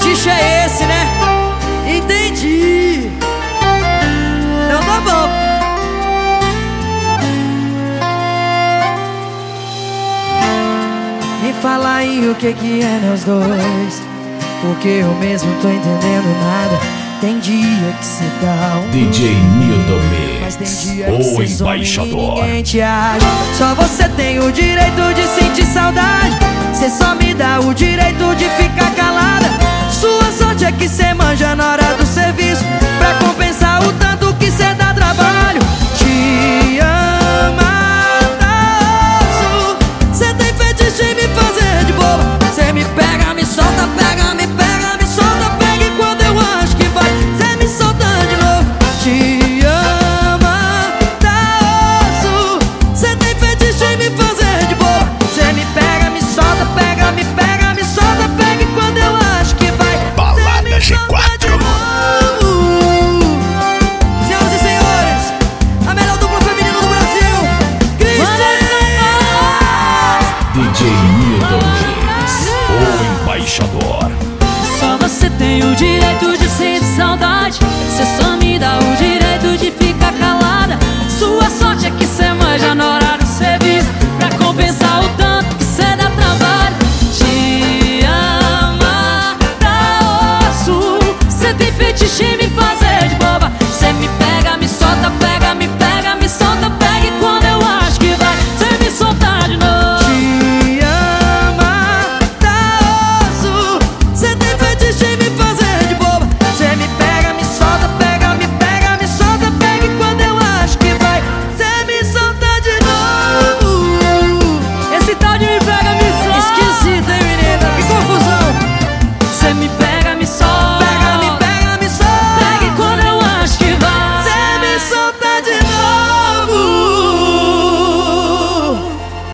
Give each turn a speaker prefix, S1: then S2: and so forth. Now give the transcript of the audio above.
S1: fetiche é esse, né? Entendi. Então tá bom. Me fala aí o que é nós dois, porque eu mesmo tô entendendo nada. Tem dia que cê dá um
S2: DJ Nildo
S1: mas tem
S2: Mix,
S1: dia que
S2: o
S1: cê some e
S2: embaixador.
S1: ninguém te acha. Só você tem o direito de sentir saudade. Cê só me dá o direito de ficar calada. Sua sorte é que cê manja na hora do serviço, pra compensar o tanto que cê dá trabalho. Te ama, osso. Cê tem fetiche em me fazer de boba. Cê me pega, me solta, pega, me pega, me solta, pega. E quando eu acho que vai, cê me solta de novo. Te ama, osso. Cê tem fetiche em me fazer de boba. Cê me pega, me solta, pega, me pega, me solta, pega. E quando eu acho que vai,
S2: Balada G4.
S1: Senhoras e senhores, a melhor dupla feminina do Brasil, Cristian!
S2: DJ Nildo Mix, o embaixador.
S3: Só você tem o direito de sentir saudade.